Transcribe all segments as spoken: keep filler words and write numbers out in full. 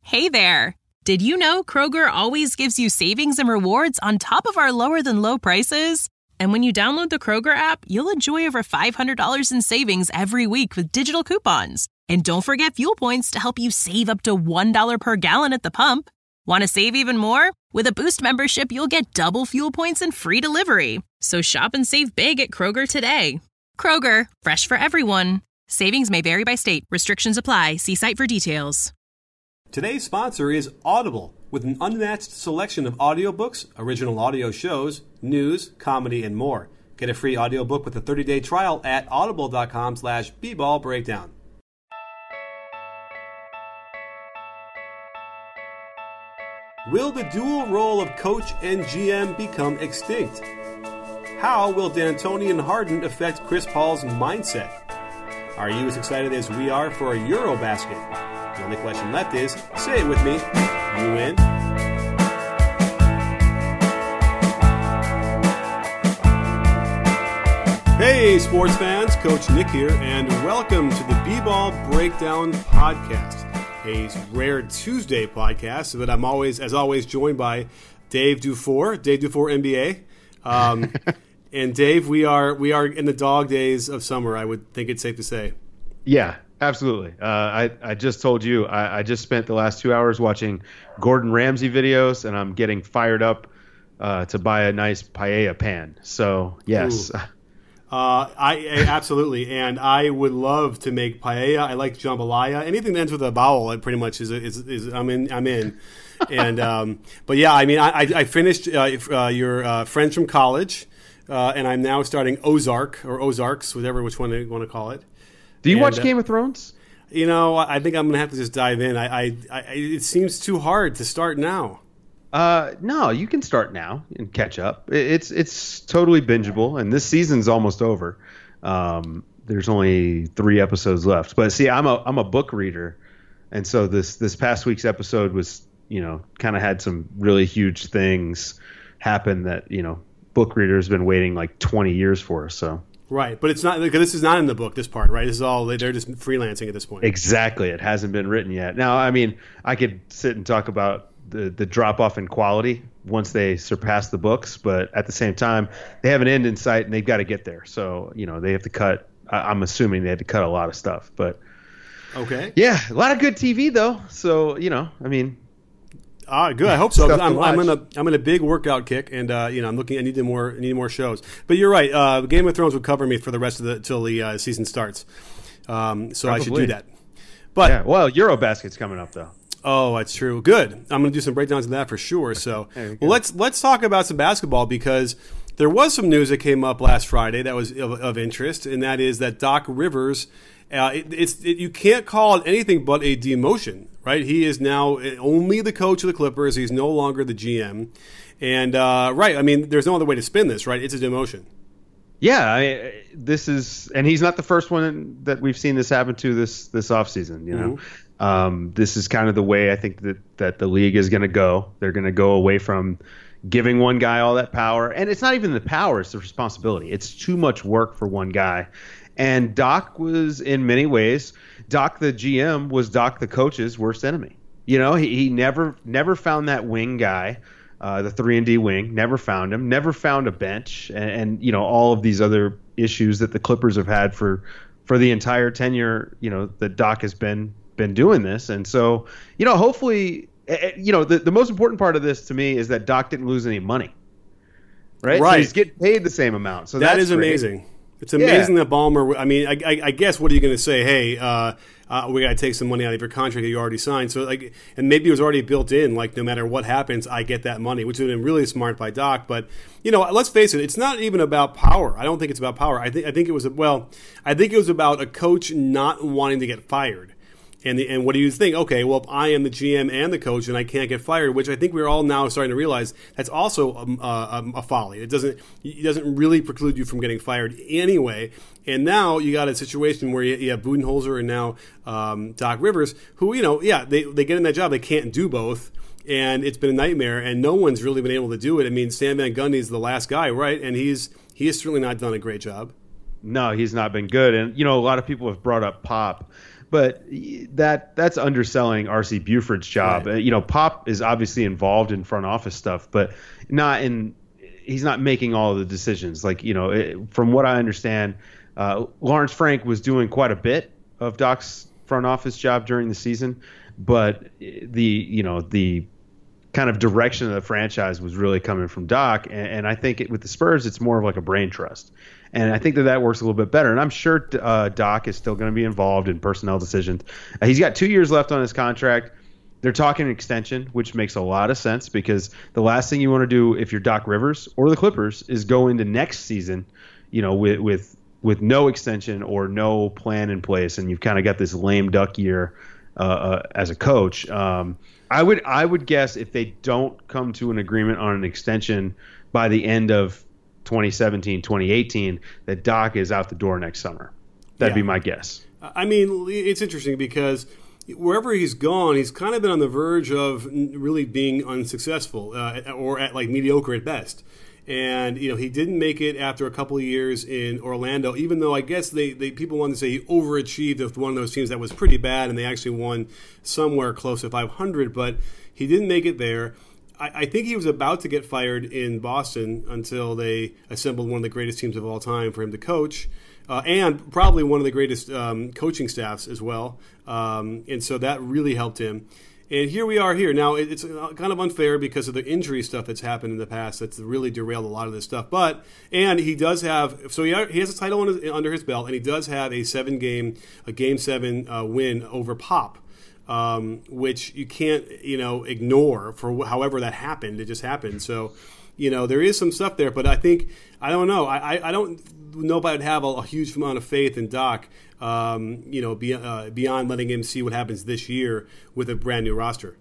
Hey there! Did you know Kroger always gives you savings and rewards on top of our lower-than-low prices? And when you download the Kroger app, you'll enjoy over five hundred dollars in savings every week with digital coupons. And don't forget fuel points to help you save up to one dollar per gallon at the pump. Want to save even more? With a Boost membership, you'll get double fuel points and free delivery. So shop and save big at Kroger today. Kroger, fresh for everyone. Savings may vary by state. Restrictions apply. See site for details. Today's sponsor is Audible, with an unmatched selection of audiobooks, original audio shows, news, comedy, and more. Get a free audiobook with a thirty-day trial at audible.com slash bballbreakdown. Will the dual role of coach and G M become extinct? How will D'Antoni and Harden affect Chris Paul's mindset? Are you as excited as we are for a Eurobasket? The only question left is, say it with me, you in? Hey, sports fans, Coach Nick here, and welcome to the B-Ball Breakdown Podcast, a rare Tuesday podcast, but I'm always, as always, joined by Dave Dufour, Dave Dufour, N B A. Um, and Dave, we are we are in the dog days of summer, I would think it's safe to say. Yeah. Absolutely. Uh, I, I just told you, I, I just spent the last two hours watching Gordon Ramsay videos, and I'm getting fired up uh, to buy a nice paella pan. So, yes. Uh, I, I absolutely. And I would love to make paella. I like jambalaya. Anything that ends with a vowel, I pretty much is, is, is I'm in. I'm in. And um, but yeah, I mean, I, I finished uh, uh, your uh, Friends from College, uh, and I'm now starting Ozark or Ozarks, whatever which one you want to call it. Do you and, watch uh, Game of Thrones? You know, I think I'm going to have to just dive in. I, I, I, it seems too hard to start now. Uh, no, you can start now and catch up. It's it's totally bingeable, and this season's almost over. Um, there's only three episodes left. But see, I'm a I'm a book reader, and so this this past week's episode was, you know, kind of had some really huge things happen that, you know, book readers have been waiting like twenty years for. So. Right, but it's not because this is not in the book. This part, right? This is all they're just freelancing at this point. Exactly, it hasn't been written yet. Now, I mean, I could sit and talk about the the drop off in quality once they surpass the books, but at the same time, they have an end in sight and they've got to get there. So, you know, they have to cut. I'm assuming they had to cut a lot of stuff, but okay, yeah, a lot of good T V though. So, you know, I mean. Ah, good. I hope so. I'm, I'm in a I'm in a big workout kick, and uh, you know I'm looking. I need more I need more shows. But you're right. Uh, Game of Thrones would cover me for the rest of the till the uh, season starts. Um, so Probably. I should do that. But yeah, well, Eurobasket's coming up though. Oh, that's true. Good. I'm going to do some breakdowns of that for sure. So well, let's let's talk about some basketball because there was some news that came up last Friday that was of, of interest, and that is that Doc Rivers. Uh, it, it's it, you can't call it anything but a demotion, right? He is now only the coach of the Clippers. He's no longer the G M, and uh, right. I mean, there's no other way to spin this, right? It's a demotion. Yeah, I mean, this is, and he's not the first one that we've seen this happen to this this offseason, you know. Mm-hmm. Um, this is kind of the way I think that that the league is going to go. They're going to go away from giving one guy all that power, and it's not even the power; it's the responsibility. It's too much work for one guy. And Doc was, in many ways, Doc the G M was Doc the coach's worst enemy. You know, he, he never never found that wing guy, uh, the three and D wing. Never found him. Never found a bench, and, and you know all of these other issues that the Clippers have had for for the entire tenure. You know that Doc has been been doing this, and so you know hopefully, you know the the most important part of this to me is that Doc didn't lose any money. Right. Right. So he's getting paid the same amount. So that that's is great. Amazing. It's amazing yeah. that Ballmer. I mean, I, I, I guess what are you going to say? Hey, uh, uh, we got to take some money out of your contract that you already signed. So, like, and maybe it was already built in. Like, no matter what happens, I get that money, which would have been really smart by Doc. But you know, let's face it, it's not even about power. I don't think it's about power. I think I think it was well, I think it was about a coach not wanting to get fired. And the, and what do you think? Okay, well, if I am the G M and the coach and I can't get fired, which I think we're all now starting to realize that's also a, a, a folly. It doesn't it doesn't really preclude you from getting fired anyway. And now you got a situation where you, you have Budenholzer and now um, Doc Rivers, who, you know, yeah, they, they get in that job. They can't do both. And it's been a nightmare, and no one's really been able to do it. I mean, Stan Van Gundy's the last guy, right? And he's he has certainly not done a great job. No, he's not been good. And, you know, a lot of people have brought up Pop. but that that's underselling R C Buford's job. Right. Uh, you know, Pop is obviously involved in front office stuff, but not in. He's not making all of the decisions. Like, you know, it, from what I understand, uh, Lawrence Frank was doing quite a bit of Doc's front office job during the season, but the you know the kind of direction of the franchise was really coming from Doc, and, and I think it, with the Spurs, it's more of like a brain trust, and I think that that works a little bit better. And I'm sure uh, Doc is still going to be involved in personnel decisions. Uh, he's got two years left on his contract. They're talking an extension, which makes a lot of sense because the last thing you want to do if you're Doc Rivers or the Clippers is go into next season, you know, with with with no extension or no plan in place, and you've kind of got this lame duck year uh, uh, as a coach. Um, I would I would guess if they don't come to an agreement on an extension by the end of twenty seventeen, twenty eighteen, that Doc is out the door next summer. That'd Yeah. be my guess. I mean, it's interesting because wherever he's gone, he's kind of been on the verge of really being unsuccessful uh, or at like mediocre at best. And, you know, he didn't make it after a couple of years in Orlando, even though I guess they, they people wanted to say he overachieved with one of those teams that was pretty bad, and they actually won somewhere close to five hundred, but he didn't make it there. I, I think he was about to get fired in Boston until they assembled one of the greatest teams of all time for him to coach. Uh, and probably one of the greatest um, coaching staffs as well. Um, and so that really helped him. And here we are here. Now, it, it's kind of unfair because of the injury stuff that's happened in the past that's really derailed a lot of this stuff. But, and he does have, so he, he has a title on his, under his belt, and he does have a seven-game, a game seven uh, win over Pop, um, which you can't, you know, ignore for however that happened. It just happened. So, you know, there is some stuff there. But I think, I don't know, I, I, I don't know if I'd have a, a huge amount of faith in Doc, um, you know, be, uh, beyond letting him see what happens this year with a brand new roster.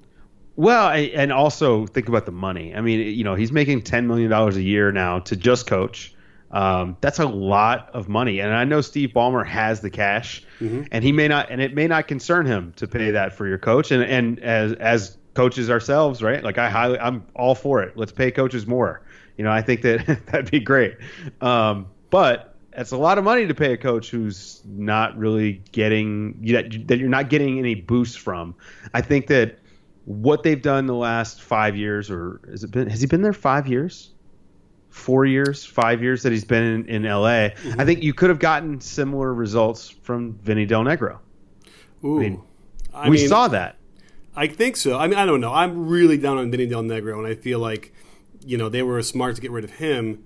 Well, and also think about the money. I mean, you know, he's making ten million dollars a year now to just coach. Um, that's a lot of money. And I know Steve Ballmer has the cash, mm-hmm. and he may not, and it may not concern him to pay that for your coach. And, and as, as coaches ourselves, right? Like I highly, I'm all for it. Let's pay coaches more. You know, I think that that'd be great. Um, but it's a lot of money to pay a coach who's not really getting that, that you're not getting any boost from. I think that what they've done the last five years, or has it been, has he been there five years? Four years, five years that he's been in, in L A. Mm-hmm. I think you could have gotten similar results from Vinny Del Negro. Ooh, I mean, I we mean, saw that. I think so. I mean, I don't know. I'm really down on Vinny Del Negro, and I feel like, you know, they were smart to get rid of him.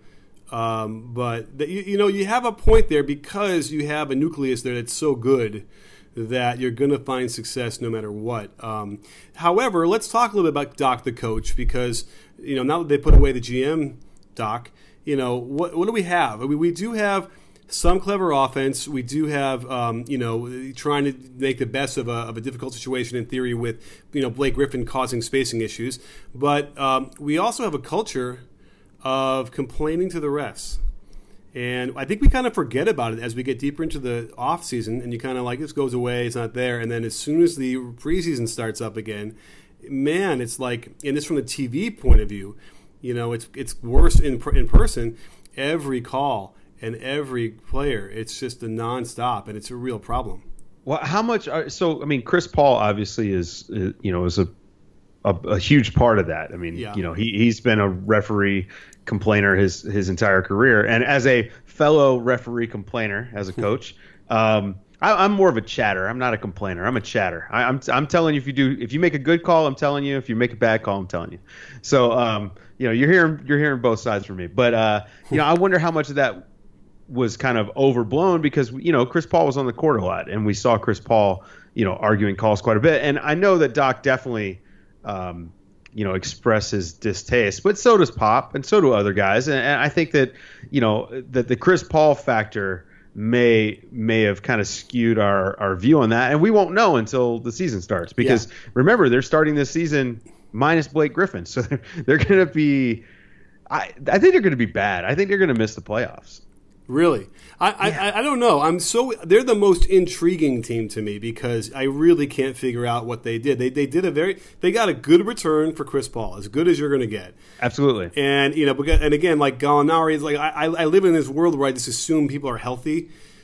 Um, but the, you, you know, you have a point there because you have a nucleus there that's so good that you're going to find success no matter what. Um, however, let's talk a little bit about Doc the coach because, you know, now that they put away the G M, Doc, you know, what what do we have? I mean, we do have some clever offense. We do have, um, you know, trying to make the best of a, of a difficult situation in theory with, you know, Blake Griffin causing spacing issues. But um, we also have a culture of complaining to the refs. And I think we kind of forget about it as we get deeper into the off season, and you kind of like, this goes away, it's not there. And then as soon as the preseason starts up again, man, it's like, and this from the T V point of view, you know, it's it's worse in in person. Every call and every player, it's just a nonstop, and it's a real problem. Well, how much? Are, so, I mean, Chris Paul obviously is, is you know, is a, a a huge part of that. I mean, yeah. you know, he he's been a referee complainer his his entire career, and as a fellow referee complainer, as a coach, um, I, I'm more of a chatter. I'm not a complainer. I'm a chatter. I, I'm I'm telling you if you do if you make a good call, I'm telling you. If you make a bad call, I'm telling you. So, um, you know, you're hearing you're hearing both sides from me. But uh, you know, I wonder how much of that was kind of overblown because, you know, Chris Paul was on the court a lot, and we saw Chris Paul, you know, arguing calls quite a bit. And I know that Doc definitely, um, you know, express his distaste, but so does Pop, and so do other guys. And, and I think that, you know, that the Chris Paul factor may may have kind of skewed our, our view on that, and we won't know until the season starts because yeah. remember, they're starting this season minus Blake Griffin, so they're, they're going to be. I I think they're going to be bad. I think they're going to miss the playoffs. Really? I, yeah. I I don't know. I'm so they're the most intriguing team to me because I really can't figure out what they did. They they did a very they got a good return for Chris Paul, as good as you're going to get. Absolutely. And you know, because, and again, like Gallinari is like I I live in this world where I just assume people are healthy.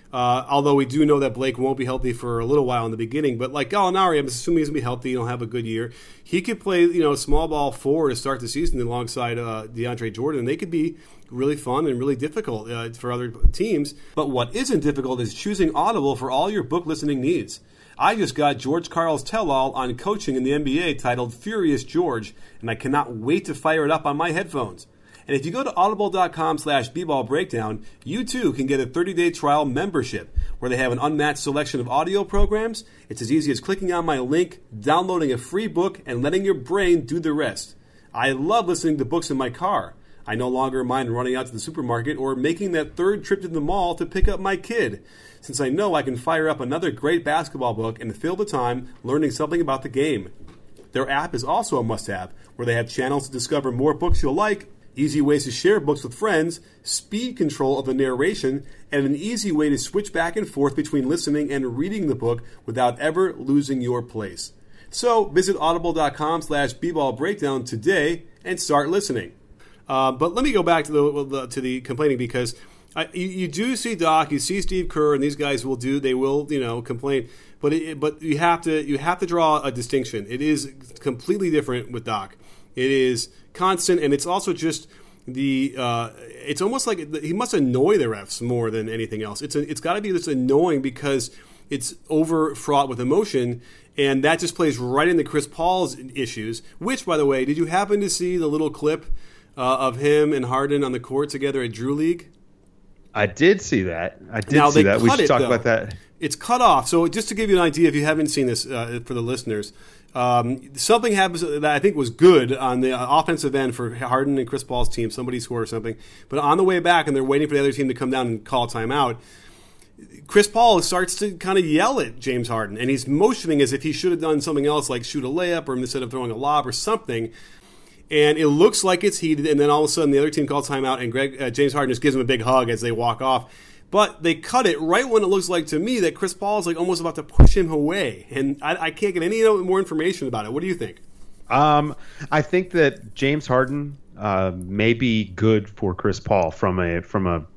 Uh, although we do know that Blake won't be healthy for a little while in the beginning, but like Gallinari, I'm assuming he's gonna be healthy. He'll have a good year. He could play, you know, small ball four to start the season alongside uh, DeAndre Jordan. They could be really fun and really difficult uh, for other teams. But what isn't difficult is choosing Audible for all your book listening needs. I just got George Karl's tell-all on coaching in the N B A titled Furious George, and I cannot wait to fire it up on my headphones. And if you go to audible.com slash bballbreakdown, you too can get a thirty-day trial membership where they have an unmatched selection of audio programs. It's as easy as clicking on my link, downloading a free book, and letting your brain do the rest. I love listening to books in my car. I no longer mind running out to the supermarket or making that third trip to the mall to pick up my kid, since I know I can fire up another great basketball book and fill the time learning something about the game. Their app is also a must-have, where they have channels to discover more books you'll like, easy ways to share books with friends, speed control of the narration, and an easy way to switch back and forth between listening and reading the book without ever losing your place. So visit audible.com slash bballbreakdown today and start listening. Uh, but let me go back to the, the to the complaining, because I, you, you do see Doc, you see Steve Kerr, and these guys will do they will you know complain, but it, but you have to you have to draw a distinction. It is completely different with Doc. It is constant, and it's also just the. Uh, it's almost like he must annoy the refs more than anything else. It's a, it's got to be this annoying because it's over fraught with emotion, and that just plays right into Chris Paul's issues. Which, by the way, did you happen to see the little clip uh, of him and Harden on the court together at Drew League? I did see that. I did now, see that. We should it, talk though. about that. It's cut off. So just to give you an idea, if you haven't seen this uh, for the listeners. Um, something happens that I think was good on the offensive end for Harden and Chris Paul's team. Somebody scored or something. But on the way back, and they're waiting for the other team to come down and call timeout, Chris Paul starts to kind of yell at James Harden. And he's motioning as if he should have done something else, like shoot a layup or instead of throwing a lob or something. And it looks like it's heated. And then all of a sudden, the other team calls timeout, and Greg, uh, James Harden just gives him a big hug as they walk off. But they cut it right when it looks like to me that Chris Paul is like almost about to push him away, and I, I can't get any more information about it. What do you think? Um, I think that James Harden uh, may be good for Chris Paul from a from a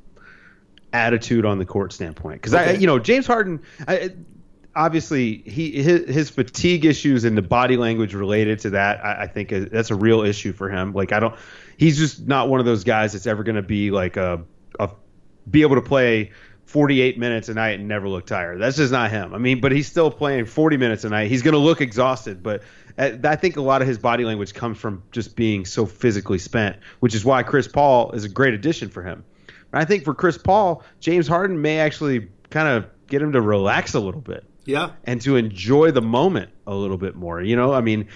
attitude on the court standpoint, because okay. I, you know, James Harden, I, obviously he his, his fatigue issues and the body language related to that, I, I think is, that's a real issue for him. Like I don't, he's just not one of those guys that's ever going to be like a a be able to play forty-eight minutes a night and never look tired. That's just not him. I mean, but he's still playing forty minutes a night. He's going to look exhausted, but I think a lot of his body language comes from just being so physically spent, which is why Chris Paul is a great addition for him. And I think for Chris Paul, James Harden may actually kind of get him to relax a little bit. Yeah. And to enjoy the moment a little bit more. You know, I mean,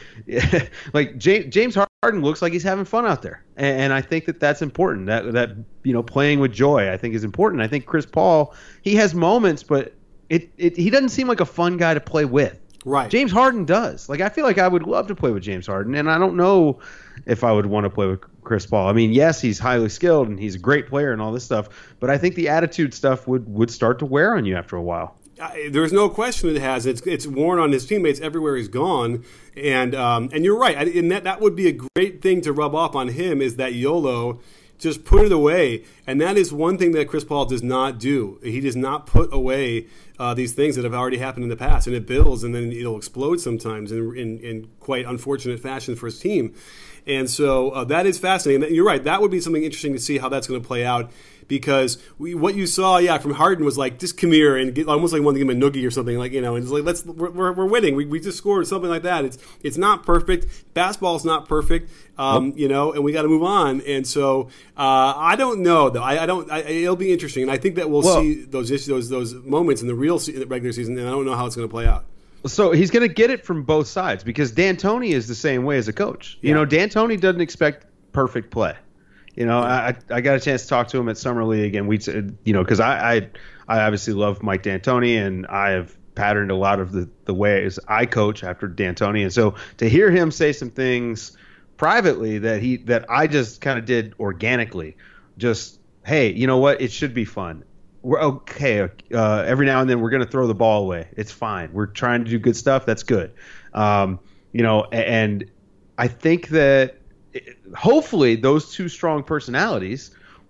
like James Harden looks like he's having fun out there. And I think that that's important. That, that you know, playing with joy, I think, is important. I think Chris Paul, he has moments, but it, it he doesn't seem like a fun guy to play with. Right. James Harden does. Like, I feel like I would love to play with James Harden, and I don't know if I would want to play with Chris Paul. I mean, yes, he's highly skilled, and he's a great player and all this stuff, but I think the attitude stuff would, would start to wear on you after a while. I, there's no question it has. It's it's worn on his teammates everywhere he's gone, and um, and you're right. I, and that that would be a great thing to rub off on him is that YOLO. Just put it away, and that is one thing that Chris Paul does not do. He does not put away uh, these things that have already happened in the past, and it builds, and then it'll explode sometimes in, in, in quite unfortunate fashion for his team. And so uh, that is fascinating. You're right. That would be something interesting to see how that's going to play out, because we, what you saw, yeah, from Harden was like, just come here and get, almost like wanting to give him a noogie or something, like, you know, and it's like, let's we're, we're, we're winning. We, we just scored, something like that. It's it's not perfect. Basketball's not perfect, um, nope. you know, and we got to move on. And so uh, I don't know though. I, I don't. I, it'll be interesting, and I think that we'll, well see those issues, those those moments in the real se- regular season, and I don't know how it's going to play out. So he's going to get it from both sides, because D'Antoni is the same way as a coach. You yeah. know, D'Antoni doesn't expect perfect play. You know, I I got a chance to talk to him at Summer League, and we, you know, because I, I I obviously love Mike D'Antoni, and I have patterned a lot of the, the ways I coach after D'Antoni, and so to hear him say some things privately that he that I just kind of did organically, just hey, you know what, it should be fun. We're okay. Uh, every now and then we're going to throw the ball away. It's fine. We're trying to do good stuff. That's good. Um, you know, and I think that hopefully those two strong personalities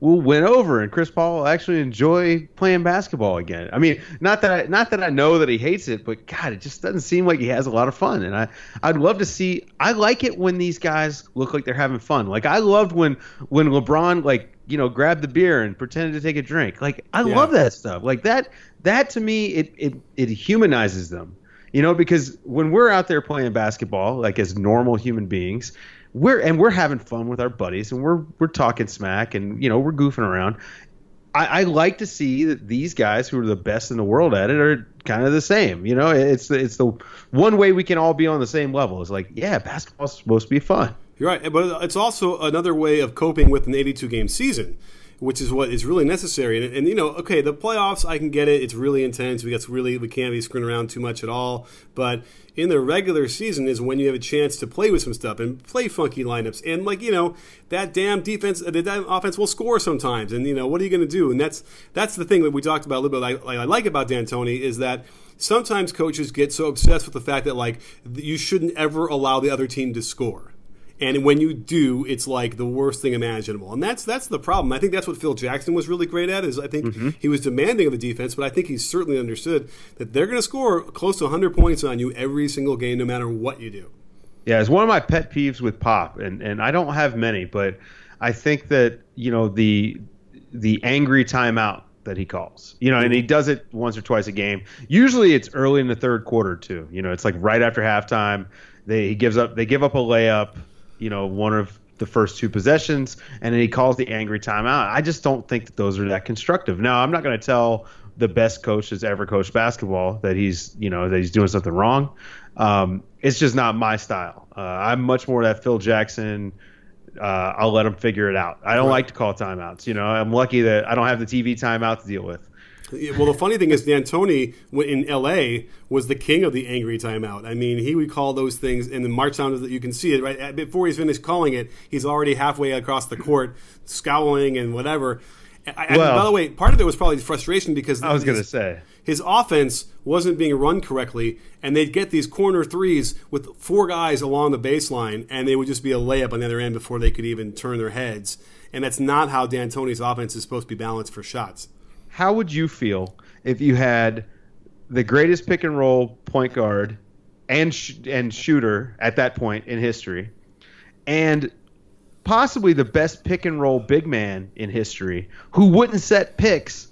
will win over, and Chris Paul will actually enjoy playing basketball again. I mean, not that I, not that I know that he hates it, but God, it just doesn't seem like he has a lot of fun. And I, I'd love to see. I like it when these guys look like they're having fun. Like I loved when when LeBron like you know grabbed the beer and pretended to take a drink. Like I Yeah. love that stuff. Like that that to me it it it humanizes them. You know, because when we're out there playing basketball, like as normal human beings, we're and we're having fun with our buddies and we're we're talking smack and you know we're goofing around. I, I like to see that these guys who are the best in the world at it are kind of the same. You know, it's the, it's the one way we can all be on the same level. It's like, yeah, basketball's supposed to be fun. You're right, but it's also another way of coping with an eighty-two game season, which is what is really necessary. And, and you know, okay, the playoffs, I can get it. It's really intense. We got really we can't be screwing around too much at all. But in the regular season is when you have a chance to play with some stuff and play funky lineups. And like you know, that damn defense, that damn offense will score sometimes. And you know, what are you going to do? And that's that's the thing that we talked about a little bit. I, I like about D'Antoni is that sometimes coaches get so obsessed with the fact that like you shouldn't ever allow the other team to score. And when you do, it's like the worst thing imaginable. And that's that's the problem. I think that's what Phil Jackson was really great at, is I think mm-hmm. he was demanding of the defense, but I think he certainly understood that they're going to score close to one hundred points on you every single game, no matter what you do. Yeah, it's one of my pet peeves with Pop, and, and I don't have many, but I think that, you know, the the angry timeout that he calls, you know, and he does it once or twice a game. Usually it's early in the third quarter, too. You know, it's like right after halftime. They he gives up. They give up a layup. You know, one of the first two possessions, and then he calls the angry timeout. I just don't think that those are that constructive. Now, I'm not going to tell the best coach that's ever coached basketball that he's, you know, that he's doing something wrong. Um, it's just not my style. Uh, I'm much more that Phil Jackson. Uh, I'll let him figure it out. I don't right. like to call timeouts. You know, I'm lucky that I don't have the T V timeout to deal with. Well, the funny thing is D'Antoni in L A was the king of the angry timeout. I mean, he would call those things, and the march sound that you can see it right before he's finished calling it. He's already halfway across the court, scowling and whatever. I, well, by the way, part of it was probably frustration because I was going to say his offense wasn't being run correctly, and they'd get these corner threes with four guys along the baseline, and they would just be a layup on the other end before they could even turn their heads. And that's not how D'Antoni's offense is supposed to be balanced for shots. How would you feel if you had the greatest pick and roll point guard and sh- and shooter at that point in history, and possibly the best pick and roll big man in history who wouldn't set picks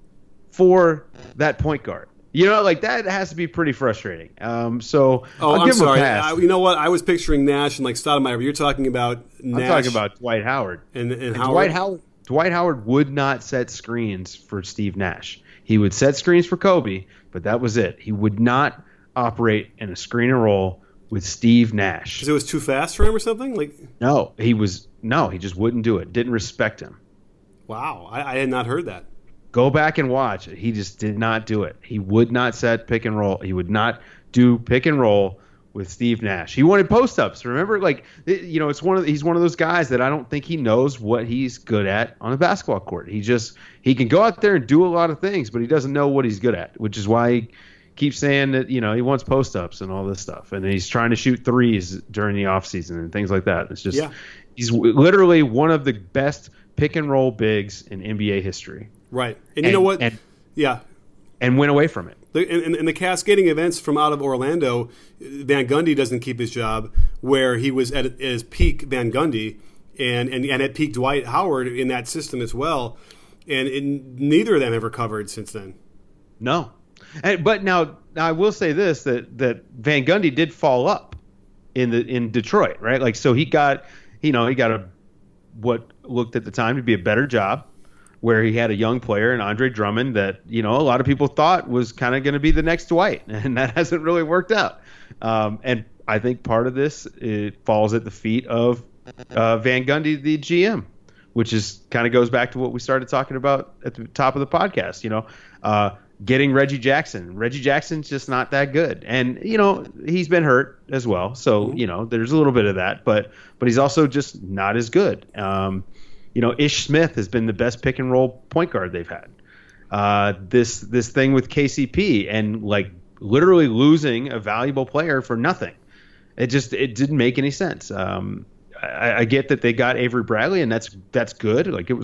for that point guard? You know, like that has to be pretty frustrating. Um, so oh, I'll I'm give him sorry. a pass. I, you know what? I was picturing Nash and like Stoudemire. You're talking about Nash. I'm talking about Dwight Howard. And, and, and Howard. Dwight Howard. Dwight Howard would not set screens for Steve Nash. He would set screens for Kobe, but that was it. He would not operate in a screen and roll with Steve Nash. Because it was too fast for him or something? Like no, he was no, he just wouldn't do it. Didn't respect him. Wow, I, I had not heard that. Go back and watch it. He just did not do it. He would not set pick and roll. He would not do pick and roll with Steve Nash. He wanted post-ups. Remember, like, you know, it's one of he's one of those guys that I don't think he knows what he's good at on a basketball court. He just he can go out there and do a lot of things, but he doesn't know what he's good at, which is why he keeps saying that, you know, he wants post-ups and all this stuff, and he's trying to shoot threes during the offseason and things like that. It's just yeah. he's literally one of the best pick and roll bigs in N B A history. Right, and, and you know what? And, yeah, and went away from it. The, in, in the cascading events from out of Orlando, Van Gundy doesn't keep his job, where he was at, at his peak Van Gundy and, and, and at peak Dwight Howard in that system as well. And it, neither of them have recovered since then. No. And, but now, now I will say this, that, that Van Gundy did fall up in the in Detroit, right? Like, so he got, you know, he got a what looked at the time to be a better job, where he had a young player in Andre Drummond that, you know, a lot of people thought was kind of going to be the next Dwight, and that hasn't really worked out. Um, and I think part of this it falls at the feet of uh, Van Gundy, the G M, which is kind of goes back to what we started talking about at the top of the podcast. You know, uh, getting Reggie Jackson. Reggie Jackson's just not that good, and you know he's been hurt as well, so you know there's a little bit of that, but but he's also just not as good. Um, You know, Ish Smith has been the best pick and roll point guard they've had. Uh, this this thing with K C P and like literally losing a valuable player for nothing. It just it didn't make any sense. Um, I, I get that they got Avery Bradley, and that's that's good. Like it was a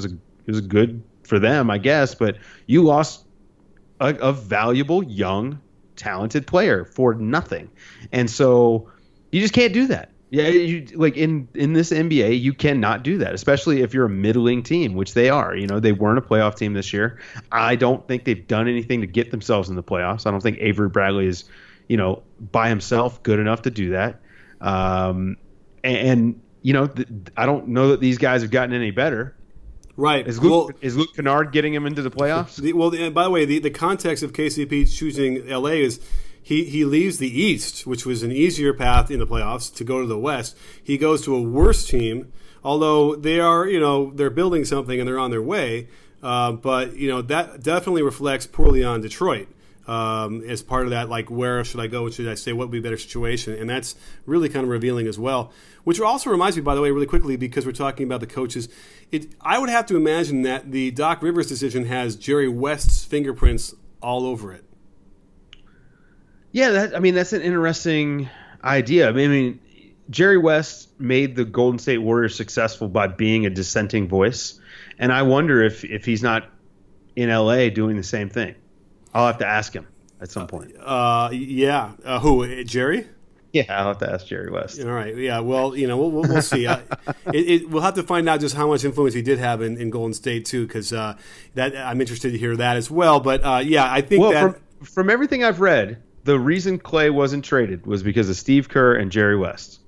It was good for them, I guess, but you lost a, a valuable, young, talented player for nothing. And so you just can't do that. Yeah, you, like in, in this N B A, you cannot do that, especially if you're a middling team, which they are. You know, they weren't a playoff team this year. I don't think they've done anything to get themselves in the playoffs. I don't think Avery Bradley is, you know, by himself good enough to do that. Um, and, and, you know, th- I don't know that these guys have gotten any better. Right. Is Luke, well, is Luke Kennard getting him into the playoffs? The, well, the, by the way, the, the context of K C P choosing L A is he, he leaves the East, which was an easier path in the playoffs, to go to the West. He goes to a worse team, although they are, you know, they're building something and they're on their way. Uh, but, you know, that definitely reflects poorly on Detroit. Um, as part of that, like, where should I go? Should I stay? What would be a better situation? And that's really kind of revealing as well. Which also reminds me, by the way, really quickly, because we're talking about the coaches, it, I would have to imagine that the Doc Rivers decision has Jerry West's fingerprints all over it. Yeah, that, I mean, that's an interesting idea. I mean, I mean, Jerry West made the Golden State Warriors successful by being a dissenting voice. And I wonder if, if he's not in L A doing the same thing. I'll have to ask him at some point. Uh, yeah. Uh, who, Jerry? Yeah, I'll have to ask Jerry West. All right. Yeah. Well, you know, we'll, we'll, we'll see. Uh, it, it, we'll have to find out just how much influence he did have in, in Golden State too, because uh, that I'm interested to hear that as well. But uh, yeah, I think well, that from, from everything I've read, the reason Clay wasn't traded was because of Steve Kerr and Jerry West.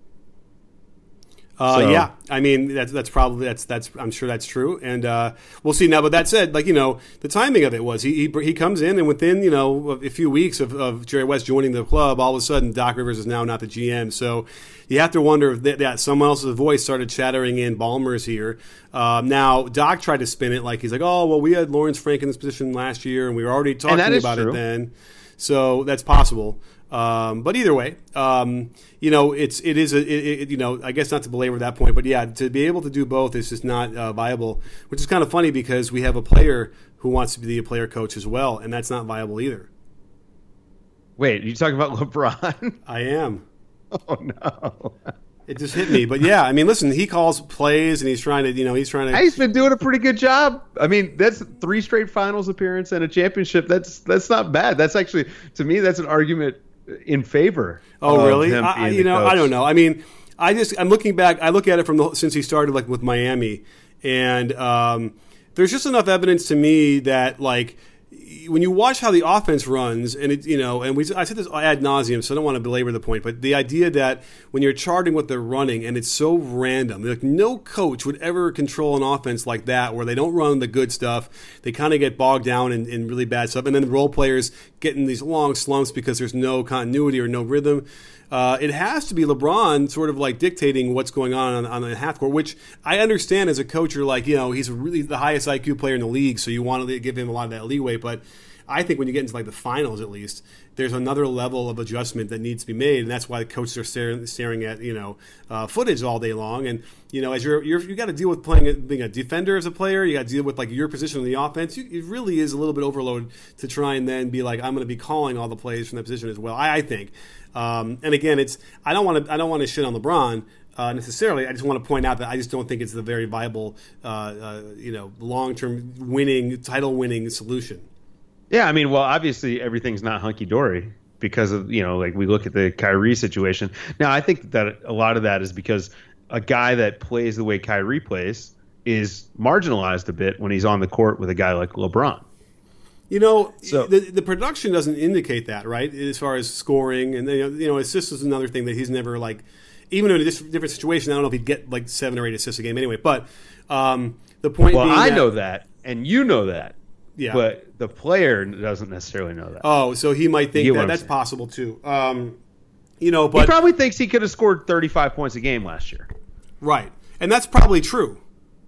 Uh, so. Yeah, I mean that's that's probably that's that's I'm sure that's true, and uh, we'll see. Now, but that said, like you know, the timing of it was he he, he comes in, and within you know a few weeks of, of Jerry West joining the club, all of a sudden Doc Rivers is now not the G M. So you have to wonder if that, that someone else's voice started chattering in Ballmer's here. Um, now Doc tried to spin it like he's like, oh well, we had Lawrence Frank in this position last year, and we were already talking about true. it then. So that's possible. Um, but either way, um, you know, it's it is a it, it, you know I guess not to belabor that point, but yeah, to be able to do both is just not uh, viable. Which is kind of funny because we have a player who wants to be a player coach as well, and that's not viable either. Wait, are you talking about LeBron? I am. Oh no. It just hit me, but yeah, I mean, listen, he calls plays and he's trying to, you know, he's trying to. He's been doing a pretty good job. I mean, that's three straight finals appearance and a championship. That's that's not bad. That's actually, to me, that's an argument in favor. Oh, of really? him I, being you the know, coach. I don't know. I mean, I just I'm looking back. I look at it from the since he started like with Miami, and um, there's just enough evidence to me that like. When you watch how the offense runs, and it, you know, and we, I said this ad nauseum, so I don't want to belabor the point, but the idea that when you're charting what they're running, and it's so random, like no coach would ever control an offense like that, where they don't run the good stuff, they kind of get bogged down in, in really bad stuff, and then the role players get in these long slumps because there's no continuity or no rhythm. Uh, it has to be LeBron sort of like dictating what's going on on, on the half court, which I understand as a coach. You're like, you know, he's really the highest I Q player in the league, so you want to give him a lot of that leeway. But I think when you get into like the finals, at least, there's another level of adjustment that needs to be made, and that's why the coaches are staring, staring at you know uh, footage all day long. And you know, as you're, you're you got to deal with playing being a defender as a player, you got to deal with like your position in the offense. You, it really is a little bit overload to try and then be like, I'm going to be calling all the plays from that position as well. I, I think. Um, and again, it's I don't want to I don't want to shit on LeBron uh, necessarily. I just want to point out that I just don't think it's the very viable, uh, uh, you know, long term winning title winning solution. Yeah, I mean, well, obviously everything's not hunky dory because of you know, like we look at the Kyrie situation. Now, I think that a lot of that is because a guy that plays the way Kyrie plays is marginalized a bit when he's on the court with a guy like LeBron. You know, so, the the production doesn't indicate that, right? As far as scoring, and you know, assists is another thing that he's never like, even in a different situation. I don't know if he'd get like seven or eight assists a game anyway. But um, the point well, being, I that, know that, and you know that, yeah. But the player doesn't necessarily know that. Oh, so he might think that that's saying. Possible too. Um, you know, but he probably thinks he could have scored thirty-five points a game last year, right? And that's probably true.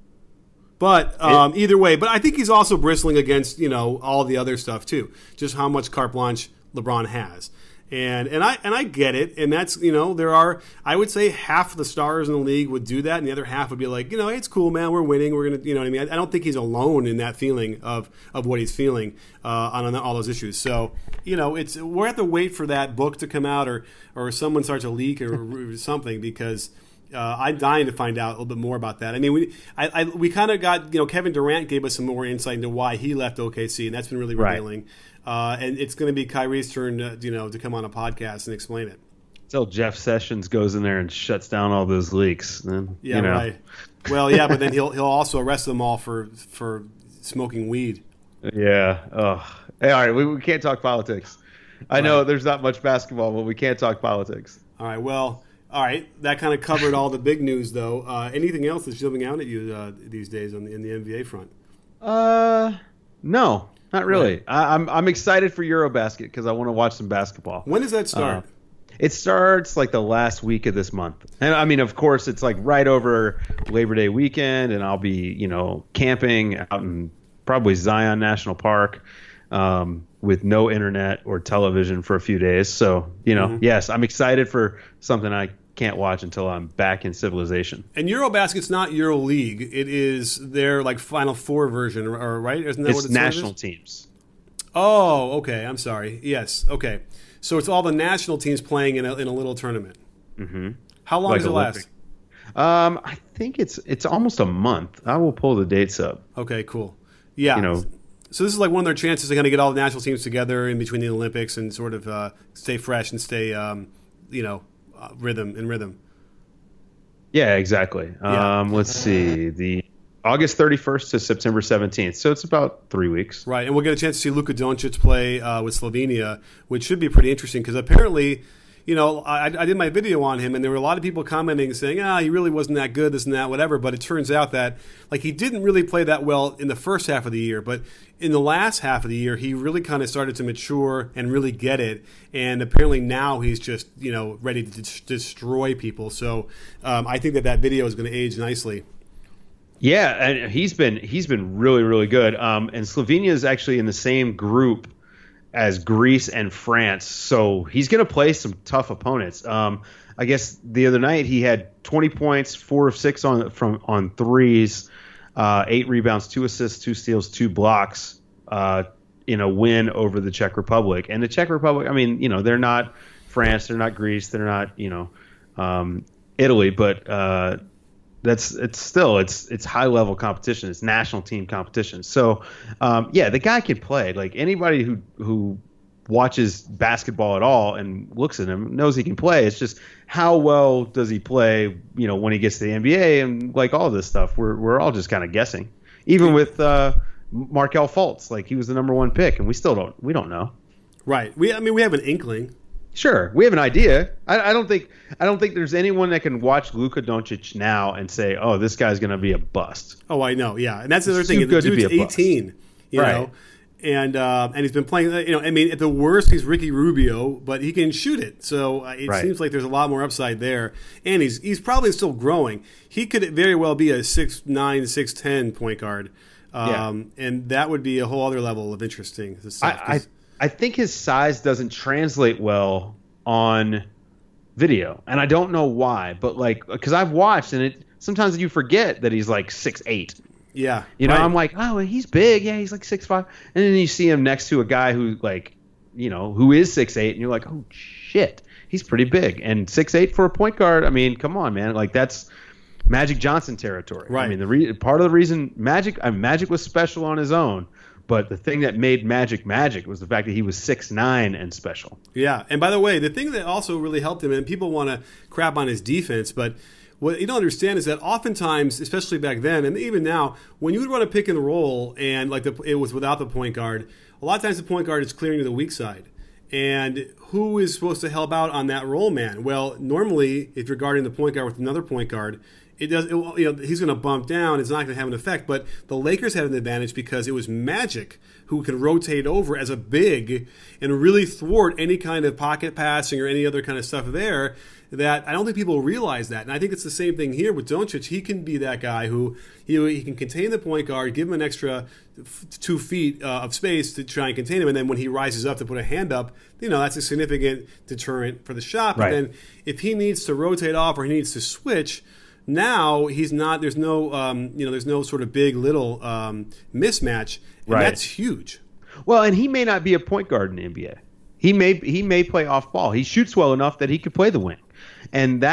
But um, either way, but I think he's also bristling against, you know, all the other stuff too. Just how much carte blanche LeBron has. And and I and I get it. And that's, you know, there are, I would say half the stars in the league would do that. And the other half would be like, you know, hey, it's cool, man. We're winning. We're going to, you know what I mean? I, I don't think he's alone in that feeling of, of what he's feeling uh, on, on all those issues. So, you know, it's we're have to wait for that book to come out or, or someone starts a leak or, or something because uh, I'm dying to find out a little bit more about that. I mean, we I, I we kind of got, you know, Kevin Durant gave us some more insight into why he left O K C, and that's been really revealing. Right. Uh, and it's going to be Kyrie's turn, to, you know, to come on a podcast and explain it. Until Jeff Sessions goes in there and shuts down all those leaks. Then, yeah, you know. right. Well, yeah, but then he'll he'll also arrest them all for for smoking weed. Yeah. Oh. Hey, all right. We, we can't talk politics. I right. know there's not much basketball, but we can't talk politics. All right. Well, all right. That kind of covered all the big news, though. Uh, anything else that's jumping out at you uh, these days on the, in the N B A front? Uh, no, not really. Right. I, I'm I'm excited for Eurobasket because I want to watch some basketball. When does that start? Uh, It starts like the last week of this month. And I mean, of course, it's like right over Labor Day weekend, and I'll be, you know, camping out in probably Zion National Park um, with no internet or television for a few days. So, you know, mm-hmm. yes, I'm excited for something I can't watch until I'm back in civilization. And Eurobasket's not EuroLeague. It is their like Final Four version, or right? Isn't that it's what it's national teams. Oh, okay. I'm sorry. Yes. Okay. So it's all the national teams playing in a, in a little tournament. Mm-hmm. How long like does it Olympic. last? Um, I think it's it's almost a month. I will pull the dates up. Okay, cool. Yeah. You know, so this is like one of their chances to kind of get all the national teams together in between the Olympics and sort of uh, stay fresh and stay, um, you know, uh, rhythm in rhythm. Yeah, exactly. Yeah. Um, let's see. The August thirty-first to September seventeenth. So it's about three weeks. Right, and we'll get a chance to see Luka Doncic play uh, with Slovenia, which should be pretty interesting because apparently, you know, I, I did my video on him, and there were a lot of people commenting saying, ah, he really wasn't that good, this and that, whatever. But it turns out that, like, he didn't really play that well in the first half of the year. But in the last half of the year, he really kind of started to mature and really get it. And apparently now he's just, you know, ready to d- destroy people. So um, I think that that video is going to age nicely. Yeah, and he's been he's been really, really good. Um, and Slovenia is actually in the same group as Greece and France, so he's going to play some tough opponents. Um, I guess the other night he had twenty points, four of six on from on threes, uh, eight rebounds, two assists, two steals, two blocks uh, in a win over the Czech Republic. And the Czech Republic, I mean, you know, they're not France, they're not Greece, they're not, you know, um, Italy, but uh, that's it's still it's it's high level competition. It's national team competition. So um, yeah, the guy can play. Like anybody who who watches basketball at all and looks at him knows he can play. It's just how well does he play? You know, when he gets to the N B A and like all this stuff, we're we're all just kind of guessing. Even with uh, Markelle Fultz, like he was the number one pick, and we still don't we don't know. Right. We I mean we have an inkling. Sure, we have an idea. I, I don't think I don't think there's anyone that can watch Luka Doncic now and say, "Oh, this guy's going to be a bust." Oh, I know. Yeah, and that's the other He's thing. too good the dude's to be a bust. eighteen, you right. know, and uh, and he's been playing. You know, I mean, at the worst, he's Ricky Rubio, but he can shoot it. So uh, it right. seems like there's a lot more upside there, and he's he's probably still growing. He could very well be a six nine, six ten point guard, um, yeah. and that would be a whole other level of interesting stuff. I, I I think his size doesn't translate well on video, and I don't know why, but like because I've watched and it sometimes you forget that he's like six eight. Yeah, you know, right. I'm like, oh, he's big. Yeah, he's like six five, and then you see him next to a guy who like, you know, who is six eight, and you're like, oh shit, he's pretty big. And six eight for a point guard. I mean, come on, man, like that's Magic Johnson territory. Right. I mean, the re- part of the reason Magic, I mean, Magic was special on his own. But the thing that made Magic Magic was the fact that he was six nine and special. Yeah, and by the way, the thing that also really helped him, and people want to crap on his defense, but what you don't understand is that oftentimes, especially back then, and even now, when you would run a pick and roll and like the, it was without the point guard, a lot of times the point guard is clearing to the weak side. And who is supposed to help out on that roll man? Well, normally, if you're guarding the point guard with another point guard, it does. It, you know, he's going to bump down. It's not going to have an effect. But the Lakers had an advantage because it was Magic who could rotate over as a big and really thwart any kind of pocket passing or any other kind of stuff there. That I don't think people realize that. And I think it's the same thing here with Doncic. He can be that guy who he, he can contain the point guard, give him an extra f- two feet uh, of space to try and contain him. And then when he rises up to put a hand up, you know, that's a significant deterrent for the shot. But right. then if he needs to rotate off or he needs to switch, now he's not. There's no, um, you know, there's no sort of big little um, mismatch, and right. that's huge. Well, and he may not be a point guard in the N B A. He may he may play off ball. He shoots well enough that he could play the wing, and that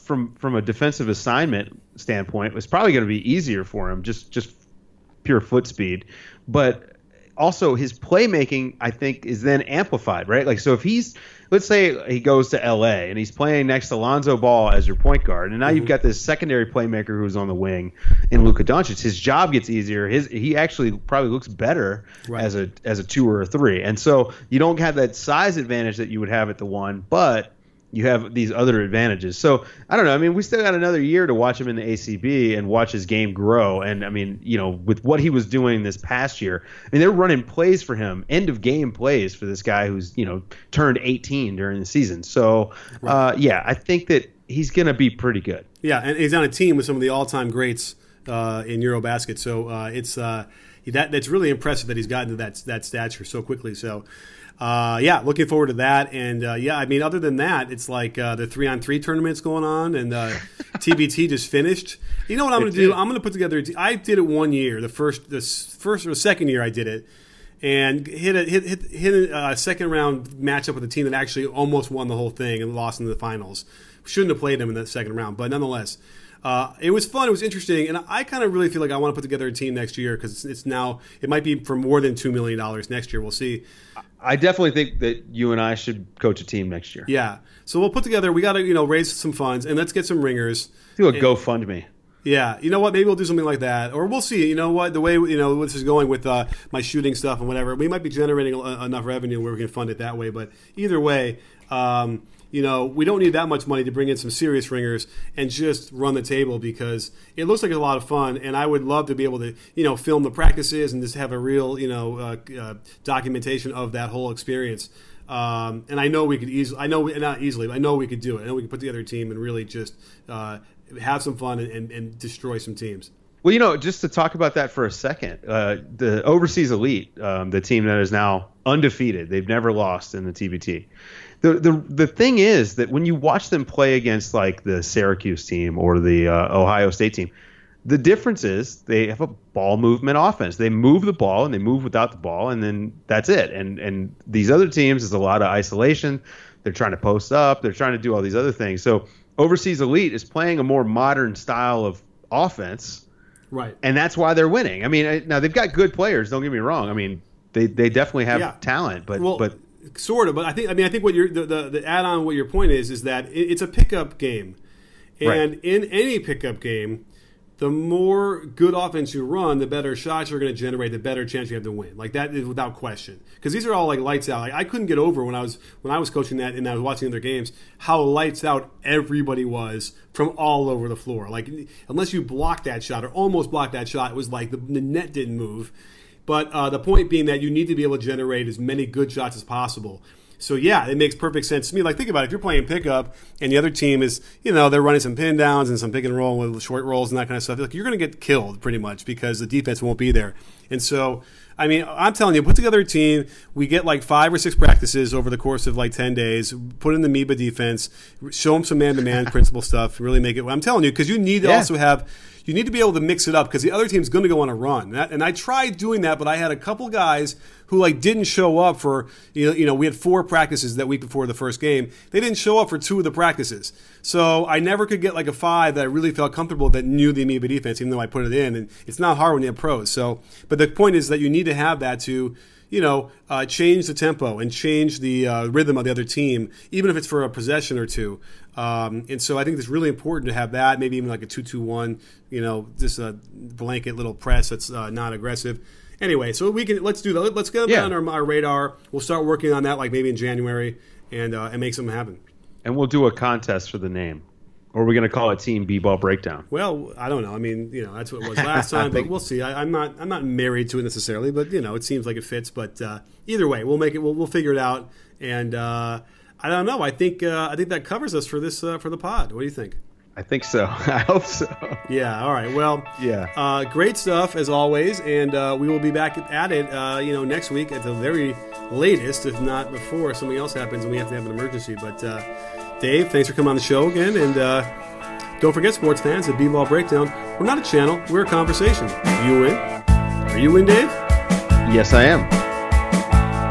from from a defensive assignment standpoint, it's probably going to be easier for him, just just pure foot speed. But also his playmaking, I think, is then amplified, right? Like, so if he's, let's say he goes to L A and he's playing next to Lonzo Ball as your point guard, and now mm-hmm. you've got this secondary playmaker who's on the wing in Luka Doncic. His job gets easier. His he actually probably looks better right. as a as a two or a three, and so you don't have that size advantage that you would have at the one, but you have these other advantages. So I don't know. I mean, we still got another year to watch him in the A C B and watch his game grow. And I mean, you know, with what he was doing this past year, I mean, they're running plays for him, end of game plays for this guy who's, you know, turned eighteen during the season. So right. uh, yeah, I think that he's going to be pretty good. Yeah, and he's on a team with some of the all-time greats uh, in Eurobasket. So uh, it's uh, that that's really impressive that he's gotten to that that stature so quickly. So. Uh, yeah, looking forward to that. And, uh, yeah, I mean, other than that, it's like uh, the three-on-three tournament's going on, and uh, T B T just finished. You know what I'm going to do? I'm going to put together – I did it one year, the first the first or second year I did it, and hit a, hit, hit, hit a second-round matchup with a team that actually almost won the whole thing and lost in the finals. Shouldn't have played them in the second round, but nonetheless – Uh, it was fun. It was interesting, and I kind of really feel like I want to put together a team next year because it's, it's now it might be for more than two million dollars next year. We'll see. I definitely think that you and I should coach a team next year. Yeah, so we'll put together. We got to you know raise some funds and let's get some ringers. Do a and, GoFundMe. Yeah, you know what? Maybe we'll do something like that, or we'll see. You know what? The way you know this is going with uh, my shooting stuff and whatever, we might be generating a, enough revenue where we can fund it that way. But either way. Um, You know, we don't need that much money to bring in some serious ringers and just run the table because it looks like a lot of fun. And I would love to be able to, you know, film the practices and just have a real, you know, uh, uh, documentation of that whole experience. Um, and I know we could easily, I know, we, not easily, but I know we could do it. I know we could put together a team and really just uh, have some fun and, and, and destroy some teams. Well, you know, just to talk about that for a second, uh, the Overseas Elite, um, the team that is now undefeated, they've never lost in the T B T. The, the the thing is that when you watch them play against like the Syracuse team or the uh, Ohio State team, the difference is they have a ball movement offense. They move the ball and they move without the ball, and then that's it. And and these other teams, there's a lot of isolation. They're trying to post up. They're trying to do all these other things. So Overseas Elite is playing a more modern style of offense, right? And that's why they're winning. I mean, now they've got good players. Don't get me wrong. I mean, they they definitely have yeah. talent, but well, but. Sort of, but I think I mean I think what your the, the, the add on what your point is is that it, it's a pickup game, and right. in any pickup game, the more good offense you run, the better shots you're going to generate, the better chance you have to win. Like that is without question. Because these are all like lights out. Like I couldn't get over when I was when I was coaching that and I was watching other games how lights out everybody was from all over the floor. Like unless you blocked that shot or almost blocked that shot, it was like the, the net didn't move. But uh, the point being that you need to be able to generate as many good shots as possible. So, yeah, it makes perfect sense to me. Like, think about it. If you're playing pickup and the other team is, you know, they're running some pin downs and some pick and roll with short rolls and that kind of stuff, like, you're going to get killed pretty much because the defense won't be there. And so, I mean, I'm telling you, put together a team. We get like five or six practices over the course of like ten days. Put in the Meba defense. Show them some man-to-man principle stuff. Really make it. I'm telling you, because you need to yeah. also have – you need to be able to mix it up because the other team's going to go on a run. And, that, and I tried doing that, but I had a couple guys who like didn't show up for you know, you know we had four practices that week before the first game. They didn't show up for two of the practices. So I never could get like a five that I really felt comfortable that knew the Amoeba defense, even though I put it in. And it's not hard when you have pros. So, but the point is that you need to have that to you know, uh, change the tempo and change the uh, rhythm of the other team, even if it's for a possession or two. Um, and so I think it's really important to have that, maybe even like a two two one, you know, just a blanket little press that's uh, not aggressive. Anyway, so we can let's do that. Let's get them yeah. on our, our radar. We'll start working on that like maybe in January and uh, and make something happen. And we'll do a contest for the name. Or are we going to call it Team B-Ball Breakdown? Well, I don't know. I mean, you know, that's what it was last time, but we'll see. I, I'm not, I'm not married to it necessarily, but you know, it seems like it fits. But uh, either way, we'll make it. We'll, we'll figure it out. And uh, I don't know. I think, uh, I think that covers us for this uh, for the pod. What do you think? I think so. I hope so. Yeah. All right. Well. Yeah. Uh, great stuff as always, and uh, we will be back at it. Uh, you know, next week at the very latest, if not before something else happens and we have to have an emergency. But. Uh, Dave, thanks for coming on the show again, and uh, don't forget, sports fans, at B-Ball Breakdown, we're not a channel, we're a conversation. You in? Are you in, Dave? Yes, I am.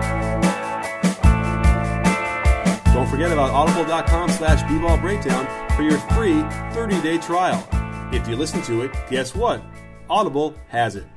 Don't forget about audible.com slash B-Ball Breakdown. for your free thirty-day trial. If you listen to it, guess what? Audible has it.